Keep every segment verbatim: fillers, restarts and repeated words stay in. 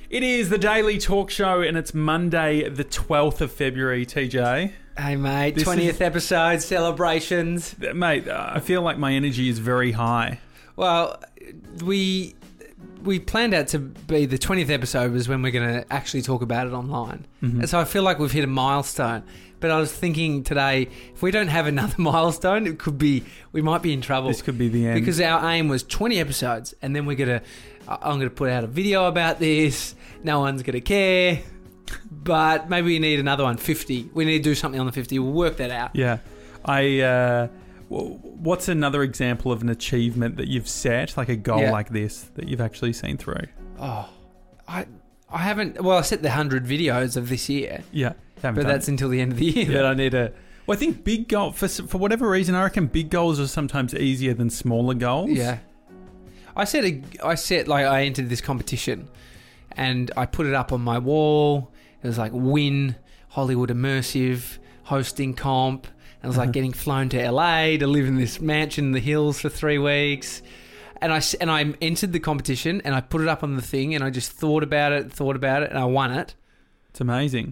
It is the Daily Talk Show, and it's Monday, the twelfth of February, T J. Hey, mate. This twentieth is- episode, celebrations. Mate, I feel like my energy is very high. Well, we we planned out to be the twentieth episode was when we're going to actually talk about it online. Mhm. And so I feel like we've hit a milestone. But I was thinking today, if we don't have another milestone, it could be, we might be in trouble. This could be the end. Because our aim was twenty episodes, and then we're going to, I'm going to put out a video about this. No one's going to care. But maybe we need another one, fifty. We need to do something on the fifty. We'll work that out. Yeah. I. Uh, w- what's another example of an achievement that you've set, like a goal Yeah. like this, that you've actually seen through? Oh, I I haven't, well, I set the one hundred videos of this year. Yeah. haven't But done that's it. until the end of the year Yeah. that I need to... Well, I think big goal for for whatever reason, I reckon big goals are sometimes easier than smaller goals. Yeah. I set a, I set, like, I entered this competition and I put it up on my wall. It was like win Hollywood Immersive hosting comp. And it was like getting flown to L A to live in this mansion in the hills for three weeks. And I, s- and I entered the competition and I put it up on the thing and I just thought about it, thought about it, and I won it. It's amazing.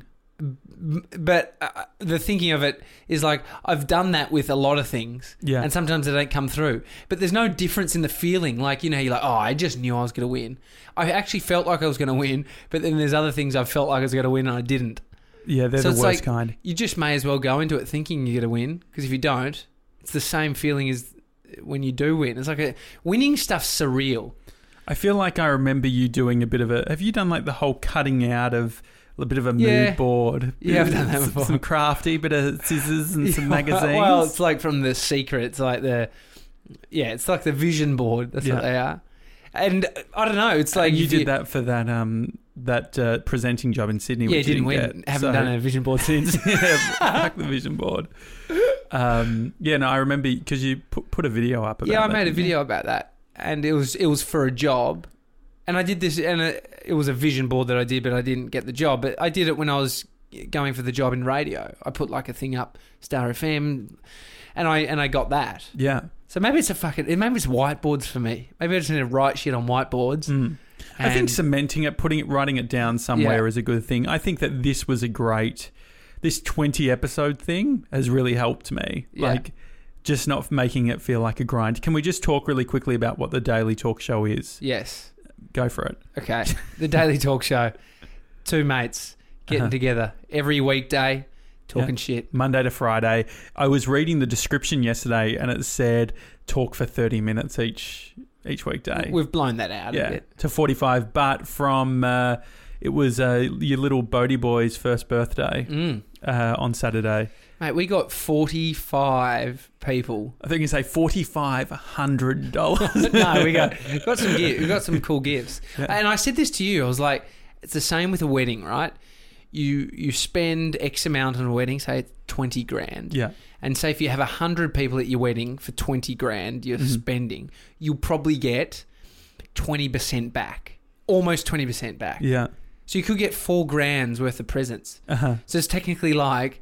But uh, the thinking of it is like, I've done that with a lot of things. Yeah. And sometimes they don't come through. But there's no difference in the feeling. Like, you know, you're like, oh, I just knew I was going to win. I actually felt like I was going to win. But then there's other things I felt like I was going to win and I didn't. Yeah, they're So the it's worst like- kind. You just may as well go into it thinking you're going to win. Because if you don't, it's the same feeling as when you do win. It's like a, winning stuff's surreal. I feel like I remember you doing a bit of a... Have you done like the whole cutting out of a bit of a Yeah. mood board? Yeah, I've done that Some- before. Some crafty bit of scissors and some magazines. Well, it's like from The Secret. It's like the... Yeah, it's like the vision board. That's Yeah. what they are. And I don't know. It's like... And you if did that for that um that uh, presenting job in Sydney. Yeah, which didn't you win. didn't get. Haven't So- done a vision board since. yeah, fuck the vision board. Um, yeah, no, I remember because you put, put a video up about Yeah, I that, made a didn't you? video about that, and it was it was for a job, and I did this, and it, it was a vision board that I did, but I didn't get the job. But I did it when I was going for the job in radio. I put like a thing up, Star F M, and I and I got that. Yeah. So maybe it's a fucking maybe it's whiteboards for me. Maybe I just need to write shit on whiteboards. Mm. I think And- cementing it, putting it, writing it down somewhere Yeah. is a good thing. I think that this was a great, this twenty episode thing has really helped me. Yeah. Like, just not making it feel like a grind. Can we just talk really quickly about what the Daily Talk Show is? Yes. Go for it. Okay. The Daily Talk Show. Two mates getting Uh-huh. together every weekday, talking Yeah. shit. Monday to Friday. I was reading the description yesterday and it said talk for thirty minutes each each weekday. We've blown that out a yeah, bit. to forty-five. But from, uh, it was uh, your little Bodie boy's first birthday Mm. uh, on Saturday. Mate, we got forty-five people. I think you say forty-five hundred dollars. No, we got got some gifts. We got some cool gifts. Yeah. And I said this to you. I was like, it's the same with a wedding, right? You you spend X amount on a wedding, say it's twenty grand. Yeah. And say if you have a hundred people at your wedding for twenty grand, you're Mhm. spending, you'll probably get twenty percent back, almost twenty percent back. Yeah. So you could get four grand's worth of presents. Uh-huh. So it's technically like,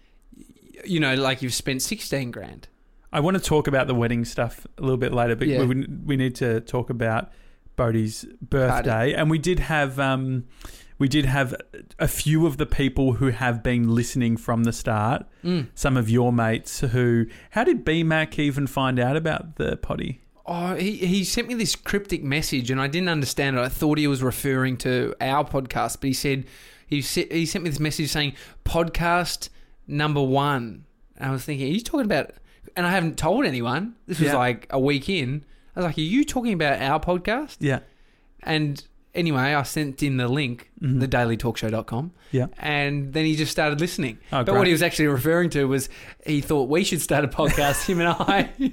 you know, like you've spent sixteen grand. I want to talk about the wedding stuff a little bit later, but Yeah. we, we need to talk about Bodie's birthday. And we did have um, we did have a few of the people who have been listening from the start. Mm. Some of your mates who... How did B Mac even find out about the potty? Oh, he, he sent me this cryptic message and I didn't understand it. I thought he was referring to our podcast, but he said he se- he sent me this message saying podcast number one. And I was thinking, are you talking about? And I haven't told anyone. This was Yeah. like a week in. I was like, are you talking about our podcast? Yeah. And anyway, I sent in the link, Mhm. the daily talk show dot com. Yeah. And then he just started listening. Oh, but great. what he was actually referring to was he thought we should start a podcast, him and I.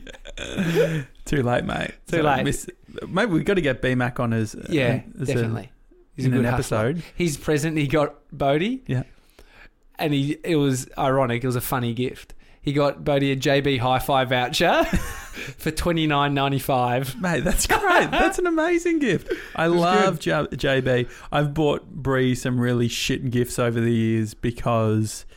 Too late, mate. Too late. Miss, maybe we've got to get B Mac on as... Yeah, as a- definitely. He's in a an good hustler. episode. His present he got Bodie. Yeah. And he it was ironic. It was a funny gift. He got Bodie a J B Hi-Fi voucher for twenty-nine ninety-five. Mate, that's great. That's an amazing gift. I love J- JB. I've bought Bree some really shit gifts over the years because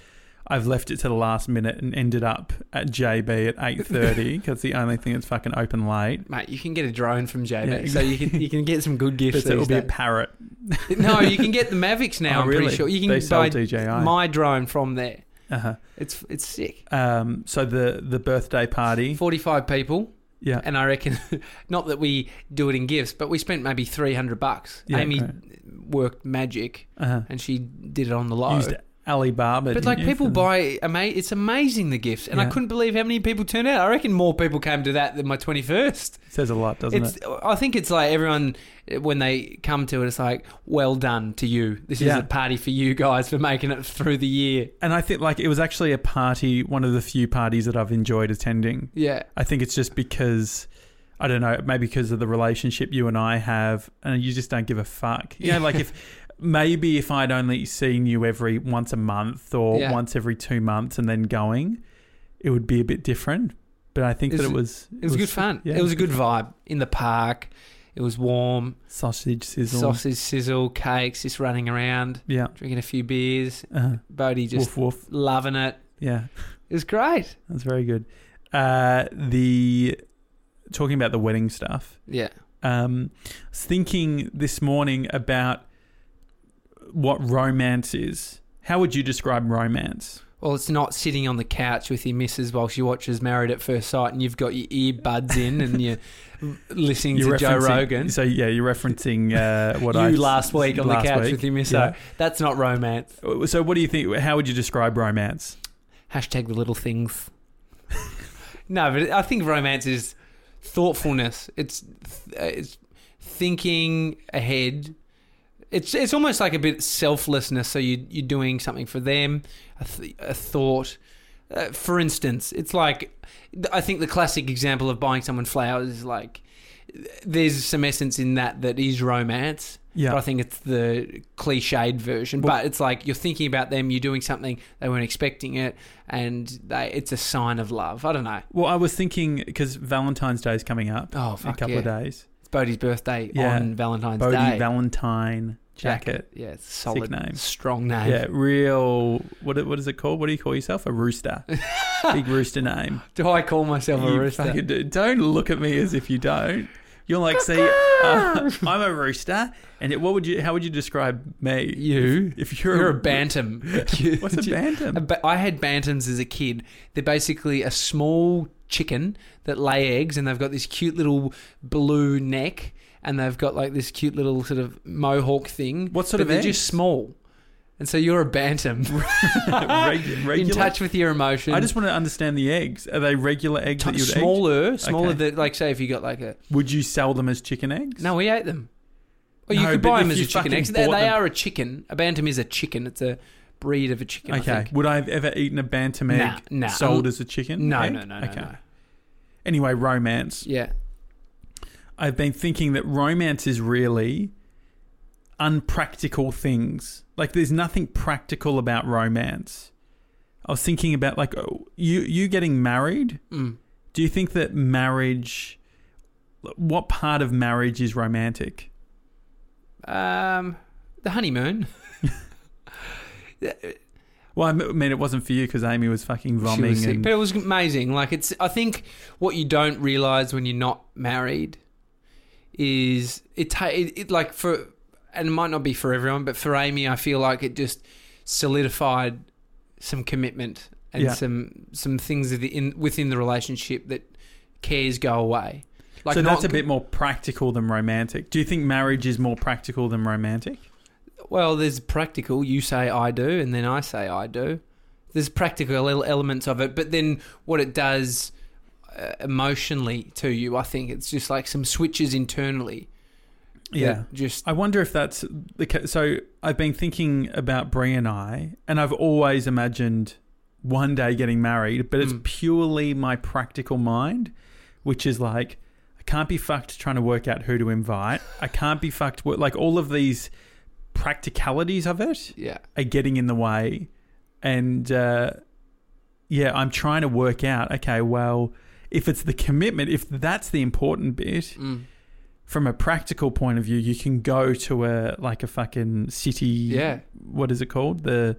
I've left it to the last minute and ended up at J B at eight thirty because the only thing that's fucking open late. Mate, you can get a drone from J B, Yeah. so you can you can get some good gifts. But it will these be a days. parrot. No, you can get the Mavics now. Oh, I'm really? pretty sure you can They sell buy D J I. my drone from there. Uh-huh. It's it's sick. Um, so the, the birthday party. forty-five people. Yeah. And I reckon, not that we do it in gifts, but we spent maybe three hundred bucks. Yeah, Amy great. worked magic, Uh-huh. and she did it on the low. Used Alibaba. But like didn't you, people for the- buy, ama- it's amazing the gifts, and I Yeah. couldn't believe how many people turned out. I reckon more people came to that than my twenty-first. Says a lot, doesn't It's, it? I think it's like everyone when they come to it, it's like, well done to you. This is Yeah. a party for you guys for making it through the year. And I think like it was actually a party, one of the few parties that I've enjoyed attending. Yeah, I think it's just because, I don't know, maybe because of the relationship you and I have, and you just don't give a fuck. You know, like if maybe if I'd only seen you every once a month or Yeah. once every two months and then going, it would be a bit different. But I think It that was- it was it was good fun. yeah. It was a good vibe in the park. It was warm, sausage sizzle. sausage sizzle, cakes, just running around, Yeah. drinking a few beers. Uh-huh. Bodie just Woof woof. loving it. Yeah. It was great. That's very good. Uh, the talking about the wedding stuff. Yeah. Um, I was thinking this morning about what romance is. How would you describe romance? Well, it's not sitting on the couch with your missus while she watches Married at First Sight and you've got your earbuds in and you're listening You're to Joe referencing- Rogan. So yeah, you're referencing uh, what you I last week on last the couch week. with your missus. Yeah. That's not romance. So what do you think? How would you describe romance? Hashtag the little things. No, but I think romance is thoughtfulness. It's it's thinking ahead. It's it's almost like a bit selflessness. So you you're doing something for them, a, th- a thought. Uh, for instance, it's like I think the classic example of buying someone flowers is like there's some essence in that that is romance. Yeah. But I think it's the cliched version. Well- but it's like you're thinking about them, you're doing something, they weren't expecting it, and they, it's a sign of love. I don't know. Well, I was thinking because Valentine's Day is coming up Oh, in a fuck couple yeah. of days. It's Bodie's birthday Yeah. on Valentine's Bodie Day. Valentine jacket. Yeah, it's a solid, Sick name. strong name. Yeah, real. What what is it called? What do you call yourself? A rooster. Big rooster name. Do I call myself a You rooster? fucking do. Don't look at me as if you don't. You're like, see, uh, I'm a rooster, and it, what would you? How would you describe me? You? If, if you're, You're a bantam. What's a bantam? A ba- I had bantams as a kid. They're basically a small chicken that lay eggs, and they've got this cute little blue neck, and they've got like this cute little sort of mohawk thing. What sort but of they're eggs? just small. And so you're a bantam. Reg- In regular? touch with your emotions. I just want to understand the eggs. Are they regular eggs that you would eat? smaller, smaller Okay. than, like say if you got like a... Would you sell them as chicken eggs? No, we ate them. Well, you No, could but buy if them as you a chicken fucking eggs. They, bought they them- are a chicken. A bantam is a chicken. It's a breed of a chicken, I Okay. think. Would I have ever eaten a bantam egg Nah, nah. sold as a chicken? No, egg? no, no, no, Okay. no. Anyway, romance. Yeah. I've been thinking that romance is really unpractical things. Like, there's nothing practical about romance. I was thinking about, like, oh, you you getting married. Mm. Do you think that marriage... What part of marriage is romantic? Um, the honeymoon. Well, I mean, it wasn't for you because Amy was fucking She vomiting. was sick, and but it was amazing. Like it's, I think what you don't realize when you're not married is it, ta- it, it like for, and it might not be for everyone, but for Amy, I feel like it just solidified some commitment and Yeah. some some things in within the relationship that cares go away. Like so that's not- a bit more practical than romantic. Do you think marriage is more practical than romantic? Well, there's practical. You say I do, and then I say I do. There's practical el- elements of it, but then what it does uh, emotionally to you, I think it's just like some switches internally. Yeah. that Just I wonder if that's the ca- so I've been thinking about Brie and I, and I've always imagined one day getting married, but it's Mm. purely my practical mind, which is like I can't be fucked trying to work out who to invite. I can't be fucked wo- like all of these practicalities of it yeah. are getting in the way, and uh, yeah, I'm trying to work out. Okay, well, if it's the commitment, if that's the important bit. Mm. From a practical point of view, you can go to a like a fucking city. Yeah. What is it called? The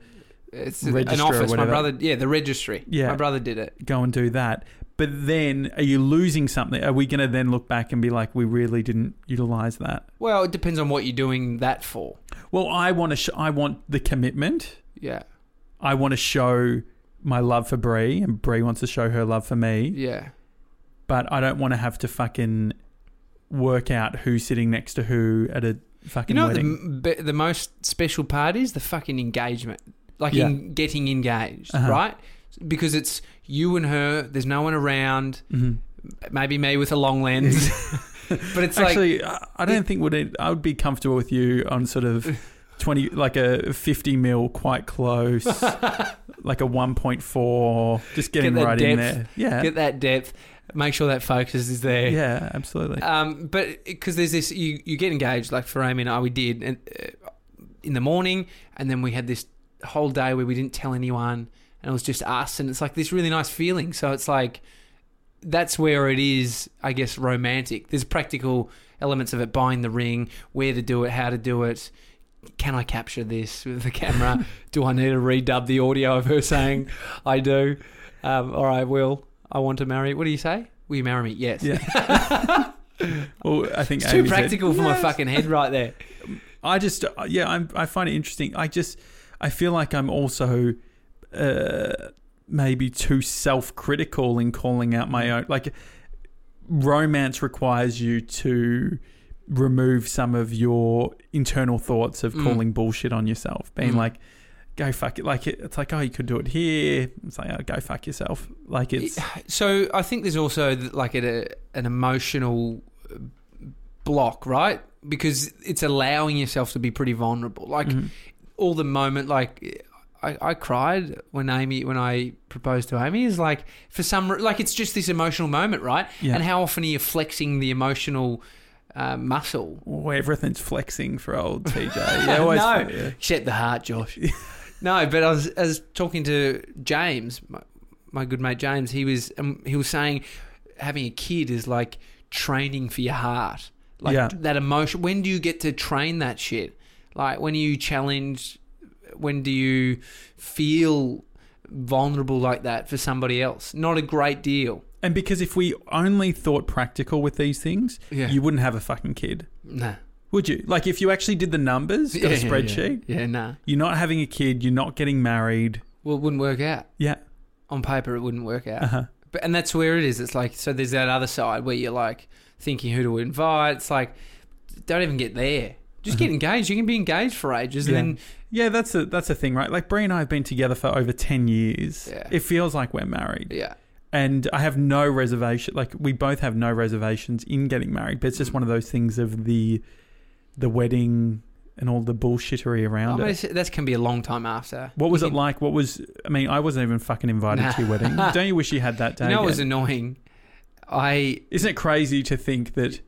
It's Register an or office. My whatever. brother, yeah, the registry. Yeah. My brother did it. Go and do that. But then, are you losing something? Are we going to then look back and be like, we really didn't utilize that? Well, it depends on what you're doing that for. Well, I want to. Sh- I want the commitment. Yeah. I want to show my love for Brie, and Brie wants to show her love for me. Yeah. But I don't want to have to fucking work out who's sitting next to who at a fucking You know wedding. what the, the most special part is? The fucking engagement. Like Yeah. in getting engaged, Uh-huh. right? Because it's you and her. There's no one around. Mm-hmm. Maybe me with a long lens. But it's Actually, like... I I don't think would it, I would be comfortable with you on sort of twenty, like a fifty mil, quite close, like a one point four, just getting Get that right in depth. there. Yeah, Get that depth. Make sure that focus is there. yeah, absolutely. Um, but because there's this, you, you get engaged, like for Amy and I, we did and, uh, in the morning, and then we had this whole day where we didn't tell anyone, and it was just us, and it's like this really nice feeling. So it's like, that's where it is, I guess, romantic. There's practical elements of it, buying the ring, where to do it, how to do it. Can I capture this with the camera? Do I need to redub the audio of her saying, I do? Um, all right, Will, I want to marry. What do you say? Will you marry me? Yes. Yeah. Well, I think It's too Amy said- practical for my Yes. fucking head right there. I just, yeah, I'm, I find it interesting. I just, I feel like I'm also uh, maybe too self-critical in calling out my own. Like, romance requires you to remove some of your internal thoughts of Mm. calling bullshit on yourself, being Mm. like, go fuck it. Like, it, it's like, oh, you could do it here. It's like, oh, go fuck yourself. Like, it's, So I think there's also like a, an emotional block, right? Because it's allowing yourself to be pretty vulnerable. Like Mhm. all the moment, like I, I cried when Amy, when I proposed to Amy, is like for some, like it's just this emotional moment, right? Yeah. And how often are you flexing the emotional uh, muscle? well, everything's flexing for old T J. Yeah, always, No. yeah. Except the heart, Josh. No, but I was, I was talking to James, my, my good mate James. He was um, he was saying having a kid is like training for your heart. Like Yeah. that emotion. When do you get to train that shit? Like when you challenge, when do you feel vulnerable like that for somebody else? Not a great deal. And because if we only thought practical with these things, Yeah. you wouldn't have a fucking kid. Nah. Would you? Like, if you actually did the numbers, got Yeah, a yeah, spreadsheet, Yeah, yeah, nah. you're not having a kid, you're not getting married. Well, it wouldn't work out. Yeah. On paper, it wouldn't work out. Uh-huh. But and that's where it is. It's like, so there's that other side where you're like thinking who to invite. It's like, don't even get there. Just get engaged. You can be engaged for ages, Yeah. and then Yeah, that's a that's a thing, right? Like, Brie and I have been together for over ten years. Yeah. It feels like we're married. yeah, And I have no reservation. Like, we both have no reservations in getting married. But it's just one of those things of the the wedding and all the bullshittery I around mean, it. it's- that can be a long time after. What was You it can- like? What was... I mean, I wasn't even fucking invited Nah. to your wedding. Don't you wish you had that day You know, it was again? annoying. I Isn't it crazy to think that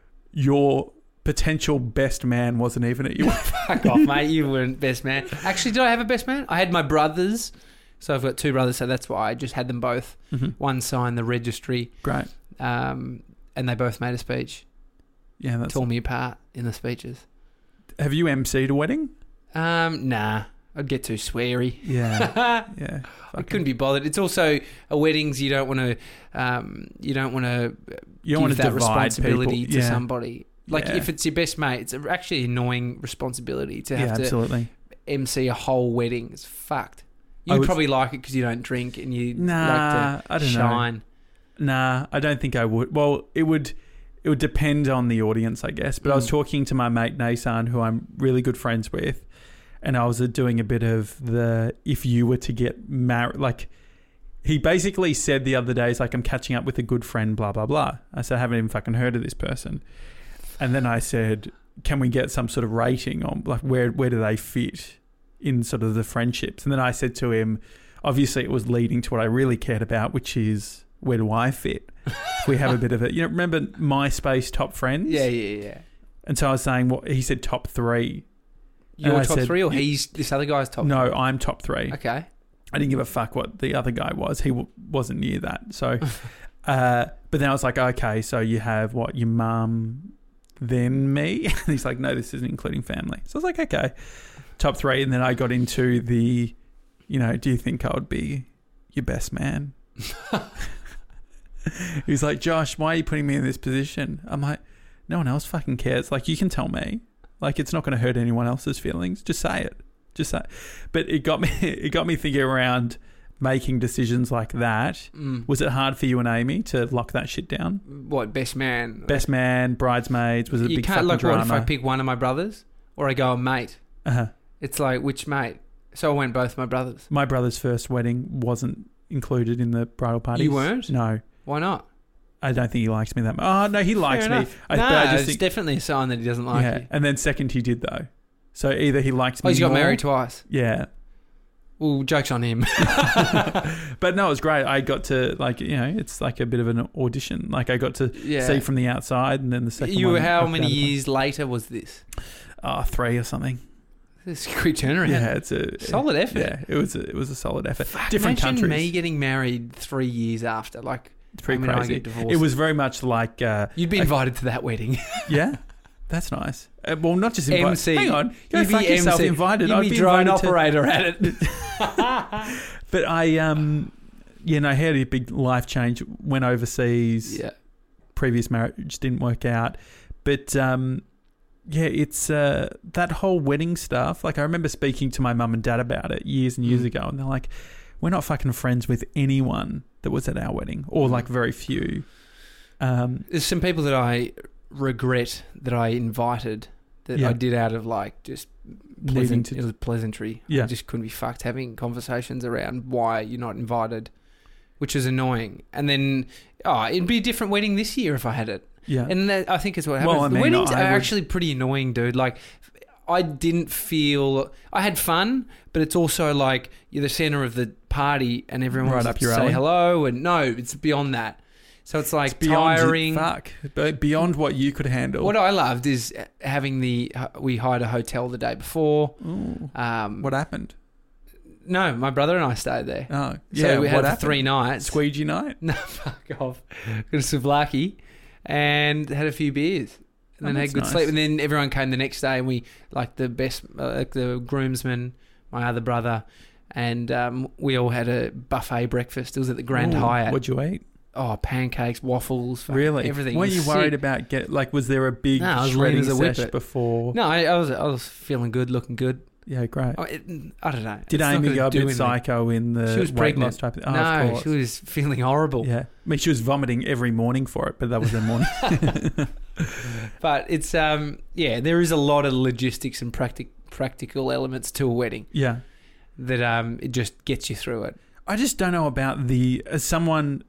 your potential best man wasn't even at your... fuck off, mate. You weren't best man. Actually, did I have a best man? I had my brothers. So I've got two brothers, so that's why I just had them both. Mhm. One signed the registry, Great. um, and they both made a speech. Yeah, that's... Tore me apart in the speeches. Have you emceed a wedding? Um, nah, I'd get too sweary. Yeah. Yeah. I couldn't be bothered. It's also a weddings. You don't want to. Um, you don't want to You don't want give to that divide responsibility people. to Yeah. somebody. Like Yeah. if it's your best mate, it's actually an annoying responsibility to Yeah, have to absolutely. M C a whole wedding. It's fucked. I You would- probably like it because you don't drink and you Nah, like to I don't know. shine. Nah, I don't think I would. Well, it would it would depend on the audience, I guess. But I was Mm. talking to my mate Nasan, who I'm really good friends with, and I was uh, doing a bit of the if you were to get married, like he basically said the other day, "Is like I'm catching up with a good friend, blah blah blah." I said I haven't even fucking heard of this person, and then I said, "Can we get some sort of rating on like where where do they fit in sort of the friendships?" And then I said to him, obviously it was leading to what I really cared about, which is where do I fit? If we have a bit of it, you know, remember MySpace top friends? Yeah, yeah, yeah. And so I was saying, what he said, top three. You're And I top said- three, or he's this other guy's top? No, I'm top three. three? Okay. I didn't give a fuck what the other guy was. He w- wasn't near that. So, uh, but then I was like, okay, so you have what, your mum, then me? And he's like, no, this isn't including family. So I was like, okay, top three. And then I got into the you know, do you think I would be your best man? He's like, Josh, why are you putting me in this position? I'm like, no one else fucking cares. Like, you can tell me. Like, it's not going to hurt anyone else's feelings. Just say it. Just say it. But it got me, it got me thinking around making decisions like that. Mm. Was it hard for you and Amy to lock that shit down? What, best man? Best man, bridesmaids, was it a you big can't fucking like drama? what if I pick one of my brothers or I go a mate? Uh-huh. It's like, which mate? So I went both my brothers. My brother's first wedding wasn't included in the bridal party. You weren't? No. Why not? I don't think he likes me that much. Oh, no, he likes Fair me. enough. I, no, but I just it's think, definitely a sign that he doesn't like yeah. you. And then second, he did, though. So either he likes me Oh, he's got more- married twice. Yeah. Well, joke's on him. But no, it was great. I got to, like, you know, it's like a bit of an audition. Like, I got to Yeah. see from the outside, and then the second You one. how I many found it. years later was this? Oh, three or something. This is a quick turnaround. Yeah, it's a Solid effort. Yeah, it was a, it was a solid effort. Fuck, Different imagine countries. me getting married three years after. Like, It's pretty Amy and I crazy. get divorced. It was very much like, uh, You'd be like- invited to that wedding. yeah, that's nice. Uh, well, not just invited. M C. Hang on, go You'd fuck be yourself. M C. Invited. You'd I'd be be drone invited to- operator at it. But I, um, you know, had a big life change. Went overseas. Yeah. Previous marriage didn't work out, but um, yeah, it's uh, that whole wedding stuff. Like, I remember speaking to my mum and dad about it years and years Mm. ago, and they're like, "We're not fucking friends with anyone that was at our wedding, or Mm. like very few." Um, There's some people that I regret that I invited that Yeah. I did out of like just needing pleasant, to, it was pleasantry. Yeah. I just couldn't be fucked having conversations around why you're not invited, which is annoying. And then, oh, it'd be a different wedding this year if I had it. yeah, And that, I think is what happens. Well, I The mean, weddings I are would- actually pretty annoying, dude. Like, I didn't feel... I had fun, but it's also like you're the centre of the party and everyone Right wants up to your say alley. hello. And no, it's beyond that. So it's like it's beyond tiring. Fuck, but beyond what you could handle. What I loved is having the... We hired a hotel the day before. Ooh, Um, what happened? No, my brother and I stayed there. Oh, So yeah. we what had it for happened? three nights. Squeegee night. No, fuck off. Got a souvlaki and had a few beers. And Oh, then had that's good nice. sleep. And then everyone came the next day and we, like the best, uh, like the groomsmen, my other brother, and um, we all had a buffet breakfast. It was at the Grand Ooh, Hyatt. What'd you eat? Oh, pancakes, waffles, fucking Really? everything. Weren't It you was worried sick. about get like? Was there a big No, I was lean shredding as a sesh whippet. before? No, I, I was I was feeling good, looking good. Yeah, great. Oh, it, I don't know. Did It's not Amy gonna go a do bit anything. psycho in the She was weight pregnant. loss type of, oh, no, of course. she was feeling horrible. Yeah. I mean, she was vomiting every morning for it, but that was her morning. But it's um yeah, there is a lot of logistics and practic- practical elements to a wedding Yeah. that um it just gets you through it. I just don't know about the, as someone,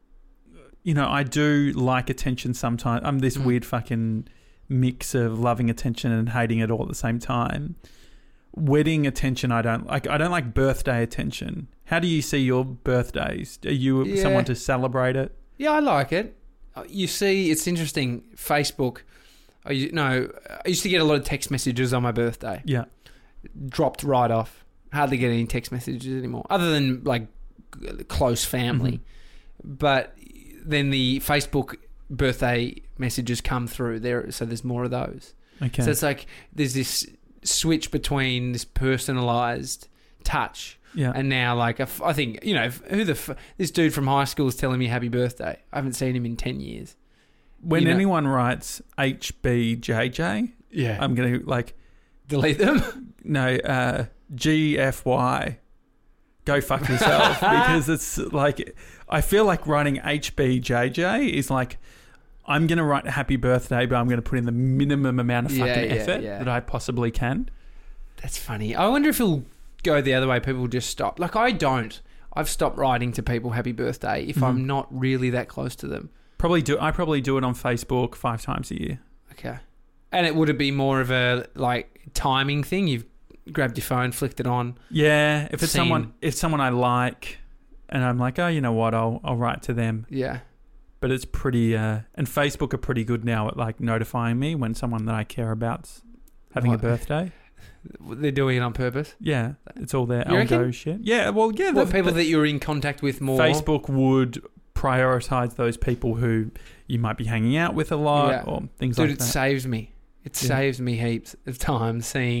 you know, I do like attention sometimes. I'm this Mm. weird fucking mix of loving attention and hating it all at the same time. Wedding attention, I don't like. I don't like birthday attention. How do you see your birthdays? Are you Yeah. someone to celebrate it? Yeah, I like it. Uh, You see, it's interesting. Facebook. I u- no, I used to get a lot of text messages on my birthday. Yeah. Dropped right off. Hardly get any text messages anymore, other than like g- close family. Mm-hmm. But then the Facebook birthday messages come through there, so there's more of those. Okay. So it's like there's this switch between this personalised touch yeah. and now like a f- I think you know f- who the f- this dude from high school is telling me happy birthday. I haven't seen him in ten years. when you know- anyone writes H B J J, Yeah, I'm going to like, delete them. no, uh, G F Y. Go fuck yourself. Because it's like, I feel like writing H B J J is like, I'm going to write happy birthday, but I'm going to put in the minimum amount of Yeah, fucking yeah, effort yeah. that I possibly can. That's funny. I wonder if he'll go the other way. People just stop. Like I don't. I've stopped writing to people happy birthday if Mhm. I'm not really that close to them. Probably do. I probably do it on Facebook five times a year. Okay. And it would it be more of a like timing thing? You've grabbed your phone, flicked it on. Yeah, if it's Seen. someone, if someone I like, and I'm like, oh, you know what, I'll I'll write to them. Yeah. But it's pretty, uh, and Facebook are pretty good now at like notifying me when someone that I care about's having What? a birthday. They're doing it on purpose. Yeah, it's all their You algo reckon? shit. Yeah, well, yeah. What the- people the- that you're in contact with more? Facebook would prioritize those people who you might be hanging out with a lot Yeah. or things Dude, like it that. saves me. It Yeah. saves me heaps of time seeing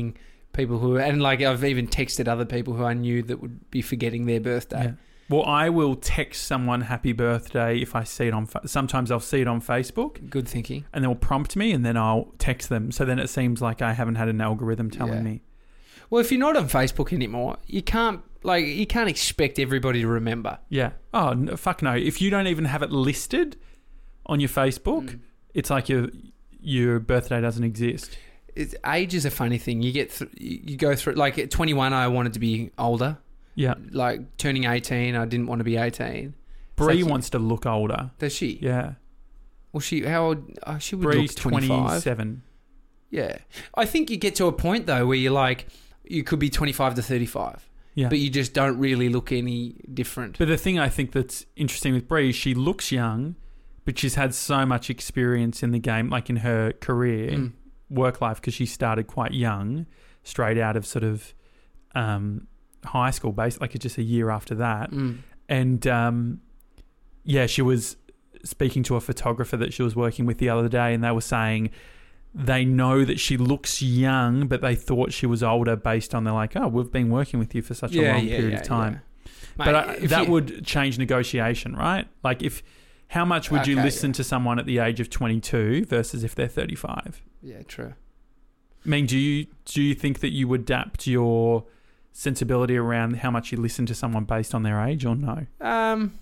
people who and like I've even texted other people who I knew that would be forgetting their birthday. Yeah. Well, I will text someone happy birthday if I see it on. Fa- Sometimes I'll see it on Facebook. Good thinking. And they'll prompt me, and then I'll text them. So then it seems like I haven't had an algorithm telling Yeah. me. Well, if you're not on Facebook anymore, you can't like you can't expect everybody to remember. Yeah. Oh no, fuck no! If you don't even have it listed on your Facebook, Mm. it's like your your birthday doesn't exist. It's, age is a funny thing. You get th- you go through like at twenty-one, I wanted to be older. Yeah. Like turning eighteen, I didn't want to be eighteen. Bree like- wants to look older. Does she? Yeah. Well, she how old? Oh, she would Bree's look twenty-five. twenty-seven. Yeah, I think you get to a point though where you're like, you could be twenty-five to thirty-five, Yeah. but you just don't really look any different. But the thing I think that's interesting with Bree, she looks young, but she's had so much experience in the game, like in her career, Mm. work life, because she started quite young, straight out of sort of um, high school, based like just a year after that. Mm. And um, yeah, she was speaking to a photographer that she was working with the other day, and they were saying they know that she looks young, but they thought she was older based on they're like, oh, we've been working with you for such a Yeah, long yeah, period yeah, of time. yeah. But Mate, I, if that you- would change negotiation, right? Like if how much would you Okay, listen yeah. to someone at the age of twenty-two versus if they're thirty-five? Yeah, true. I mean, do you do you think that you adapt your sensibility around how much you listen to someone based on their age, or no? Um,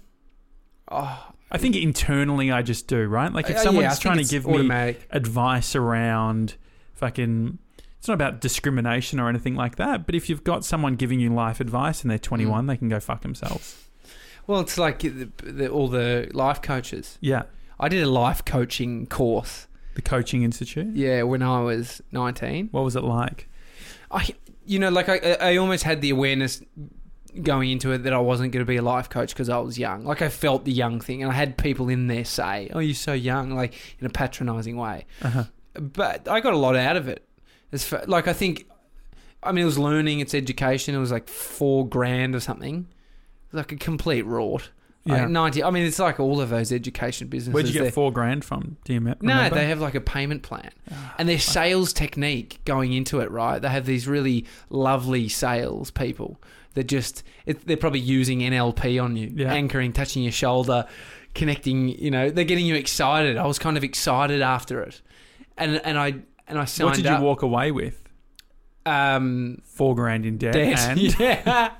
oh, I think internally I just do, right? Like if uh, someone's yeah, I think trying to it's give me automatic. advice around fucking, it's not about discrimination or anything like that, but if you've got someone giving you life advice and they're twenty-one, Mm. they can go fuck themselves. Well, it's like the, the, all the life coaches. Yeah. I did a life coaching course. The Coaching Institute. Yeah, when I was nineteen. What was it like? I, you know, like I, I almost had the awareness going into it that I wasn't going to be a life coach because I was young. Like I felt the young thing, and I had people in there say, "Oh, you're so young," like in a patronising way. Uh-huh. But I got a lot out of it. It's fa- like I think, I mean, it was learning, it's education. It was like four grand or something. It was like a complete rort. Yeah. Like ninety. I mean, it's like all of those education businesses. Where'd you get They're- four grand from? Do you me- No, remember? they have like a payment plan. Ah, And their fuck. sales technique going into it, right? They have these really lovely sales people that just, it, they're probably using N L P on you, Yeah. anchoring, touching your shoulder, connecting, you know, they're getting you excited. I was kind of excited after it. And and I and I signed What did you up. walk away with? Um, Four grand in debt. debt. And Yeah.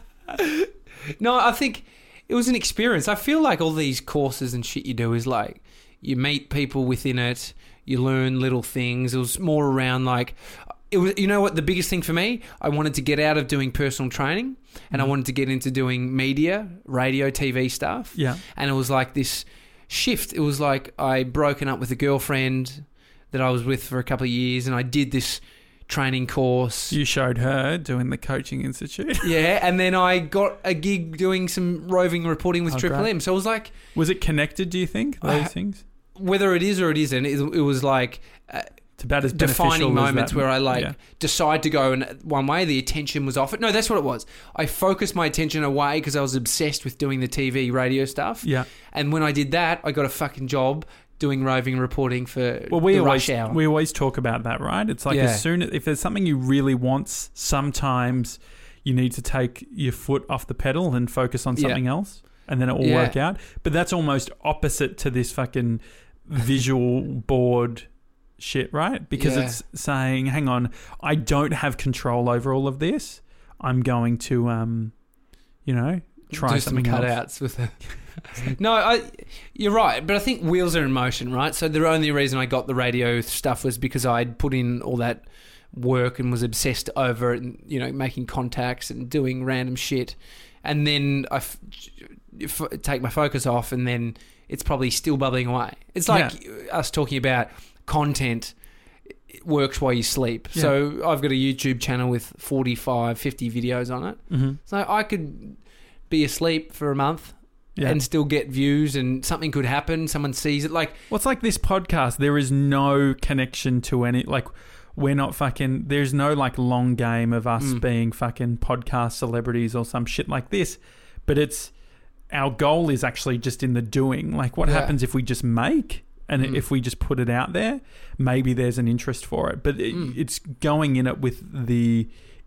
No, I think it was an experience. I feel like all these courses and shit you do is like you meet people within it, you learn little things. It was more around like it was. You know what? The biggest thing for me, I wanted to get out of doing personal training, and I Mhm. wanted to get into doing media, radio, T V stuff. yeah. And it was like this shift. It was like I broken up with a girlfriend that I was with for a couple of years, and I did this training course. You showed her doing the Coaching Institute. Yeah, and then I got a gig doing some roving reporting with Oh, Triple great. M. So it was like, Was it connected, do you think, those I- things? whether it is or it isn't, it, it was like uh, It's about as beneficial defining as moments that- where I like yeah. decide to go in one way. The attention was off it. No, that's what it was. I focused my attention away because I was obsessed with doing the T V radio stuff. Yeah. And when I did that, I got a fucking job doing roving reporting for Well, we the always rush hour. we always talk about that, right? It's like Yeah. as soon as if there's something you really want, sometimes you need to take your foot off the pedal and focus on Yeah. something else, and then it will Yeah. work out. But that's almost opposite to this fucking visual board shit, right? Because Yeah. it's saying, "Hang on, I don't have control over all of this. I'm going to, um, you know, try do some something else." cutouts with it. No, I, you're right, but I think wheels are in motion, right? So the only reason I got the radio stuff was because I'd put in all that work and was obsessed over it, and you know, making contacts and doing random shit, and then I f- f- take my focus off, and then it's probably still bubbling away. It's like us talking about content. It works while you sleep. Yeah. So I've got a YouTube channel with forty-five, fifty videos on it. Mm-hmm. So I could be asleep for a month Yeah. and still get views, and something could happen. Someone sees it. Like, Well, it's like this podcast. There is no connection to any, like, we're not fucking, there's no, like, long game of us Mm. being fucking podcast celebrities or some shit like this. But it's, our goal is actually just in the doing. Like, what Yeah. happens if we just make and Mm. if we just put it out there? Maybe there's an interest for it. But it, Mm. it's going in it with the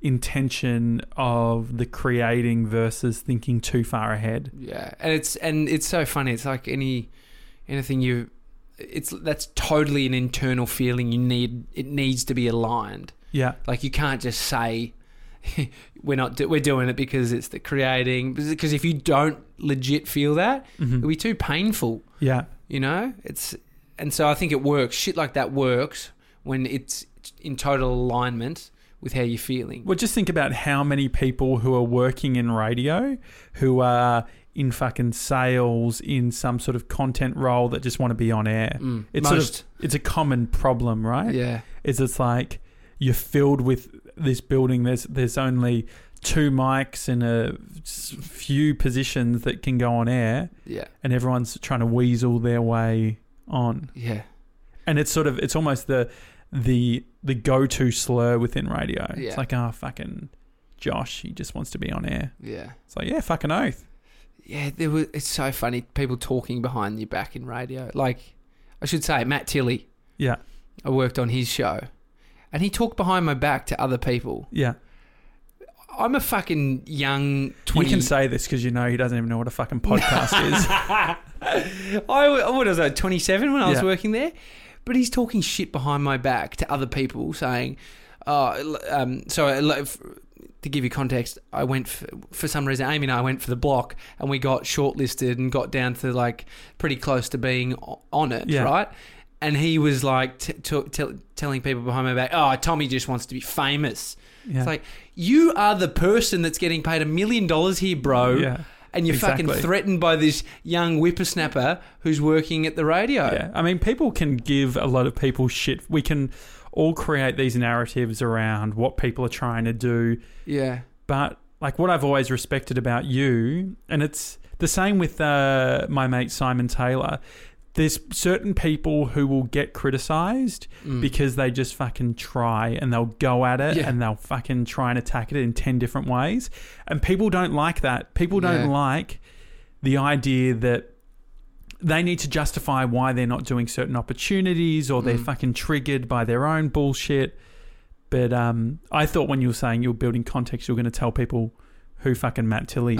intention of the creating versus thinking too far ahead. Yeah, and it's and it's so funny. It's like any anything you, it's that's totally an internal feeling. You need it needs to be aligned. Yeah, like you can't just say we're not do, we're doing it because it's the creating. Because if you don't legit feel that, mm-hmm. it'll be too painful. Yeah, you know, it's and so I think it works. Shit like that works when it's in total alignment with how you're feeling. Well, just think about how many people who are working in radio, who are in fucking sales, in some sort of content role that just want to be on air. Mm, it's most. sort of, it's a common problem, right? Yeah. It's it's like you're filled with this building. There's there's only two mics and a few positions that can go on air. Yeah. And everyone's trying to weasel their way on. Yeah. And it's sort of it's almost the the the go-to slur within radio. Yeah. It's like, oh, fucking Josh, he just wants to be on air. Yeah. It's like, yeah, fucking oath. Yeah, there was, it's so funny, people talking behind your back in radio. Like, I should say, Matt Tilley. Yeah. I worked on his show. And he talked behind my back to other people. Yeah. I'm a fucking young twenty... You can say this because you know he doesn't even know what a fucking podcast is. I, what was I, twenty-seven when I was Yeah. working there? But he's talking shit behind my back to other people saying, oh, um, so to give you context, I went for, for some reason, Amy and I went for the block and we got shortlisted and got down to like pretty close to being on it, Yeah. right? And he was like t- t- t- telling people behind my back, oh, Tommy just wants to be famous. Yeah. It's like, you are the person that's getting paid a million dollars here, bro. Yeah. And you're Exactly. fucking threatened by this young whippersnapper who's working at the radio. Yeah. I mean, people can give a lot of people shit. We can all create these narratives around what people are trying to do. Yeah. But like what I've always respected about you, and it's the same with uh, my mate Simon Taylor, there's certain people who will get criticised Mm. because they just fucking try and they'll go at it Yeah. and they'll fucking try and attack it in ten different ways. And people don't like that. People don't Yeah. like the idea that they need to justify why they're not doing certain opportunities or they're Mm. fucking triggered by their own bullshit. But um, I thought when you were saying you were building context, you were going to tell people who fucking Matt Tilley is.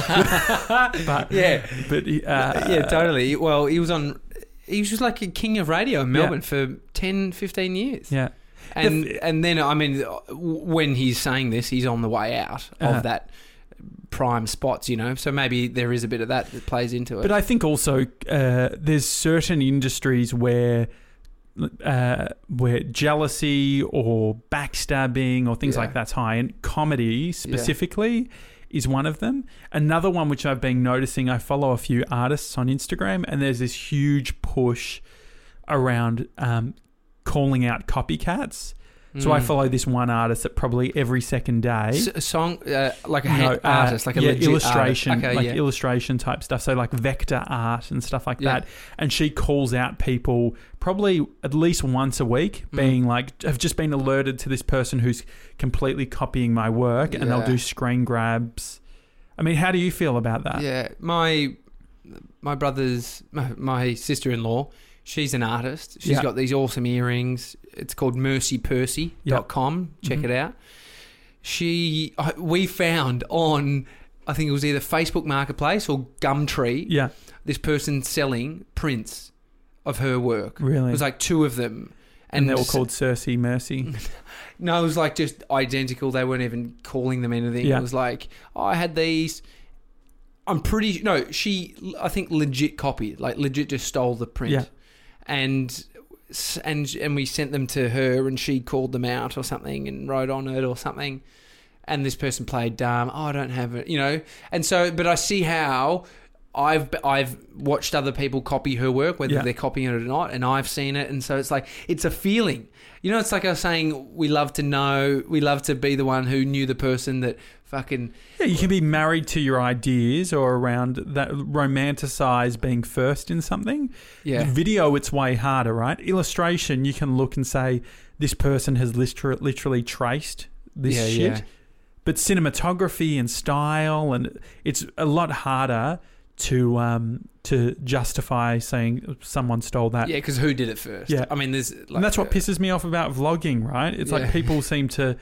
Oh. But yeah. But uh, yeah, totally. Well, he was on... He was just like a king of radio in Melbourne yeah. for ten, fifteen years. Yeah. And the, and then, I mean, when he's saying this, he's on the way out uh-huh. of that prime spots, you know. So maybe there is a bit of that that plays into it. But I think also uh, there's certain industries where uh, where jealousy or backstabbing or things Yeah. like that's high. And comedy specifically yeah. is one of them. Another one which I've been noticing, I follow a few artists on Instagram and there's this huge push around um, calling out copycats. So Mm. I follow this one artist that probably every second day, S- a song uh, like a no, hand, uh, artist, like a yeah, legit illustration, artist. Okay, like yeah. illustration type stuff. So like vector art and stuff like Yeah. that. And she calls out people probably at least once a week, Mm. being like, "I've just been alerted to this person who's completely copying my work," and Yeah. they'll do screen grabs. I mean, how do you feel about that? Yeah, my my brother's my, my sister-in-law. She's an artist. She's Yeah. got these awesome earrings. It's called mercy percy dot com. Yeah. Check Mhm. it out. She, we found on, I think it was either Facebook Marketplace or Gumtree, Yeah, this person selling prints of her work. really. It was like two of them. and they're all called Cersei Mercy. No, it was like just identical. They weren't even calling them anything. Yeah. It was like, oh, I had these. I'm pretty... No, she, I think, legit copied. Like, legit just stole the print. Yeah. And... And and we sent them to her and she called them out or something and wrote on it or something. And this person played dumb. Oh, I don't have it, you know. And so, but I see how I've I've watched other people copy her work, whether Yeah. they're copying it or not, and I've seen it. And so it's like, it's a feeling. You know, it's like I was saying, we love to know, we love to be the one who knew the person that fucking... Yeah, you can be married to your ideas or around that, romanticize being first in something. Yeah. Video, it's way harder, right? Illustration, you can look and say, this person has liter- literally traced this Yeah, shit. yeah. But cinematography and style, and it's a lot harder to um, to justify saying someone stole that. Yeah, because who did it first? Yeah. I mean, there's... Like, and that's what uh, pisses me off about vlogging, right? It's Yeah. like people seem to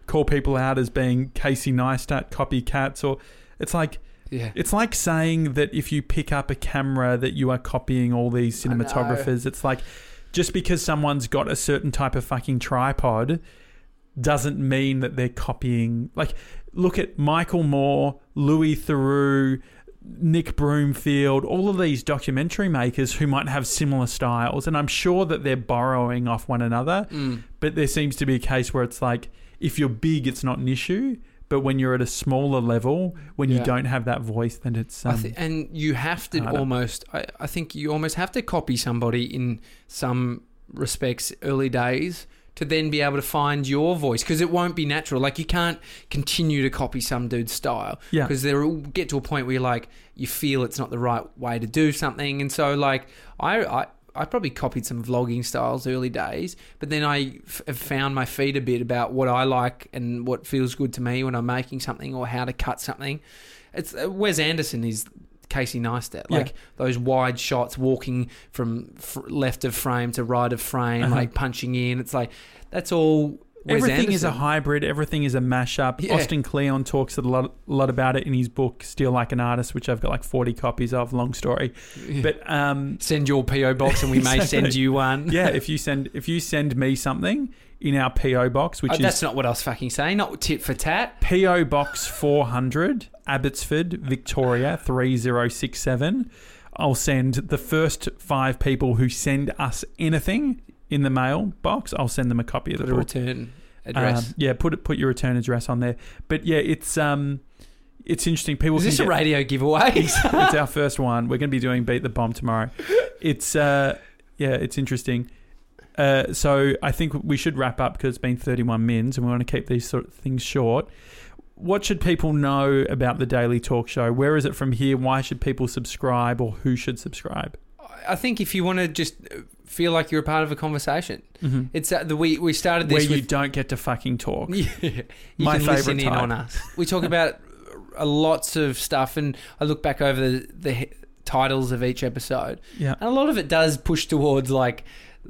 call people out as being Casey Neistat copycats, or it's like Yeah. it's like saying that if you pick up a camera that you are copying all these I know. cinematographers. It's like just because someone's got a certain type of fucking tripod doesn't mean that they're copying. Like, look at Michael Moore, Louis Theroux, Nick Broomfield, all of these documentary makers who might have similar styles, and I'm sure that they're borrowing off one another. Mm. But there seems to be a case where it's like, if you're big, it's not an issue. But when you're at a smaller level, when Yeah. you don't have that voice, then it's um, I th- and you have to harder. almost. I, I think you almost have to copy somebody in some respects early days to then be able to find your voice, because it won't be natural. Like, you can't continue to copy some dude's style, Yeah. because there will get to a point where you're like, you feel it's not the right way to do something. And so, like, I, I, I probably copied some vlogging styles early days, but then I f- have found my feet a bit about what I like and what feels good to me when I'm making something, or how to cut something. It's uh, Wes Anderson is Casey Neistat. Yeah. Like, those wide shots, walking from f- left of frame to right of frame, Uh-huh. like punching in. It's like, that's all Wes everything is a Anderson. hybrid. Everything is a mashup. Yeah. Austin Kleon talks a lot, lot about it in his book Steal Like an Artist, which I've got like forty copies of. Long story, Yeah. but um, Send your P O box and we may Exactly. send you one. yeah, if you send if you send me something in our P O box, which Oh, is that's not what I was fucking saying. Not tit for tat. P O Box four hundred, Abbotsford, Victoria three zero six seven. I'll send the first five people who send us anything in the mail box. I'll send them a copy of the Put a book. return address. Um, yeah, put it, put your return address on there. But yeah, it's um, it's interesting. People Is can this get, a radio giveaway? it's our first one. We're going to be doing Beat the Bomb tomorrow. It's uh, yeah, it's interesting. Uh, so I think we should wrap up because it's been thirty-one mins, and we want to keep these sort of things short. What should people know about the Daily Talk Show? Where is it from here? Why should people subscribe, or who should subscribe? I think if you want to just feel like you're a part of a conversation, Mm-hmm. it's uh, the we we started Where this you with don't get to fucking talk. yeah, you My can listen favourite in type. on us. We talk about uh, lots of stuff, and I look back over the, the he- titles of each episode, Yeah. and a lot of it does push towards like,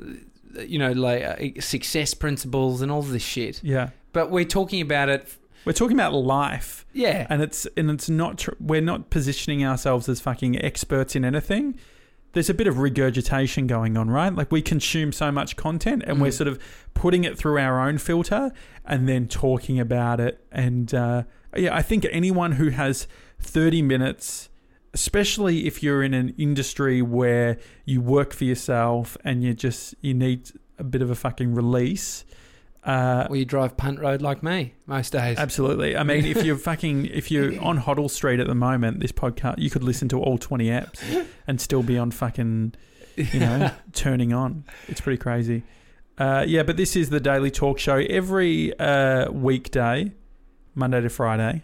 you know, like uh, success principles and all this shit. Yeah. But we're talking about it. We're talking about life. Yeah, And it's and it's not tr- we're not positioning ourselves as fucking experts in anything. There's a bit of regurgitation going on, right? Like, we consume so much content, and Mm. we're sort of putting it through our own filter and then talking about it. And uh, yeah, I think anyone who has thirty minutes, especially if you're in an industry where you work for yourself and you just you need a bit of a fucking release. Uh, well, you drive punt road like me most days. Absolutely. I mean, if you're fucking, if you're on Hoddle Street at the moment, this podcast, you could listen to all twenty apps and still be on fucking, you know, turning on. It's pretty crazy. Uh, yeah, but this is the Daily Talk Show every uh, weekday, Monday to Friday.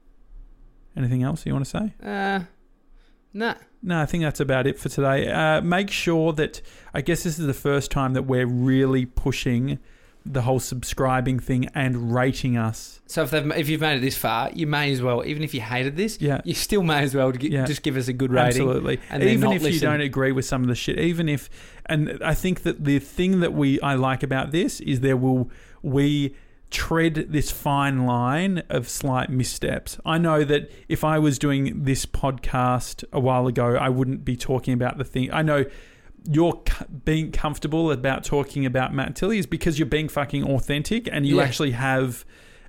Anything else you want to say? Uh, nah. No, I think that's about it for today. Uh, make sure that, I guess this is the first time that we're really pushing the whole subscribing thing and rating us. So if they've, if you've made it this far, you may as well, even if you hated this, Yeah. you still may as well gi- Yeah. just give us a good rating. Absolutely. and then Even not if you listen. don't agree with some of the shit, even if, and I think that the thing that we I like about this is there will we tread this fine line of slight missteps. I know that if I was doing this podcast a while ago, I wouldn't be talking about the thing. I know you're c- being comfortable about talking about Matt Tilley is because you're being fucking authentic and you Yeah. actually have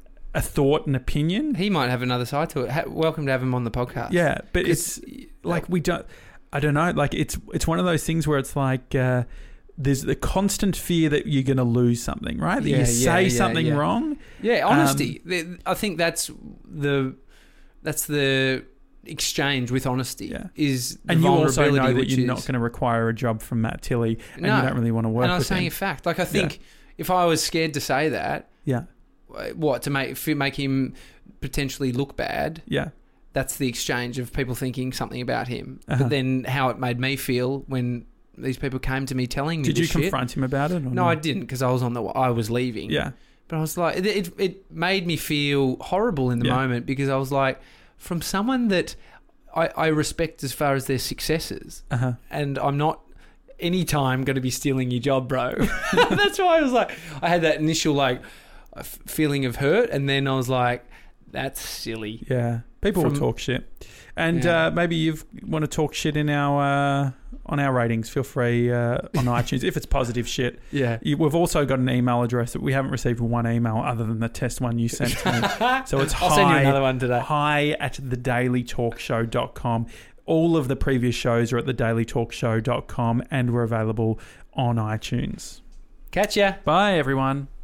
a thought and opinion. He might have another side to it. Ha- welcome to have him on the podcast. Yeah, but 'Cause- it's like we don't. I don't know. Like it's it's one of those things where it's like uh, there's the constant fear that you're going to lose something, right? That Yeah, you yeah, say yeah, something yeah. wrong. Yeah, Um, honesty. The- I think that's the that's the exchange with honesty. Yeah. Is the And you also vulnerability, know that which you're is, not going to require a job from Matt Tilley, and No. you don't really want to work And I was with saying him. a fact. Like I think if I was scared to say that, Yeah, what to make f- make him potentially look bad. yeah, That's the exchange of people thinking something about him. Uh-huh. But then how it made me feel when these people came to me telling me Did you this shit. confront him about it? Or No, I didn't because I was on the I was leaving. Yeah, But I was like, it, it, it made me feel horrible in the Yeah. moment because I was like, from someone that I, I respect as far as their successes, uh huh. and I'm not anytime going to be stealing your job, bro. That's why I was like, I had that initial like, f- feeling of hurt, and then I was like, that's silly. Yeah. People From- will talk shit. And Yeah. uh, maybe you want to talk shit in our uh, on our ratings. Feel free uh, on iTunes if it's positive shit. Yeah. You, we've also got an email address that we haven't received one email other than the test one you sent to me. So it's I'll send you hi, another one today. hi at the daily talk show dot com. All of the previous shows are at the daily talk show dot com and we're available on iTunes. Catch ya. Bye, everyone.